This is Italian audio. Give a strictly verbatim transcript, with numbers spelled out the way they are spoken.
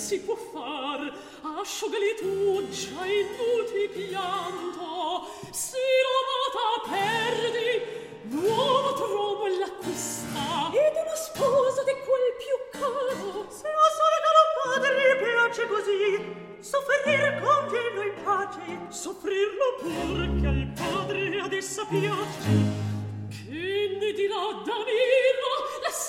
si può far? Asciugali tu già inutile pianto, se l'amata perdi, nuovo trovo l'acquista, ed una sposa di quel più caro. Se a sorgalo padre piace così, soffrir conviene in pace, soffrirlo pur che al padre ad essa piace. Che ne dirà da me?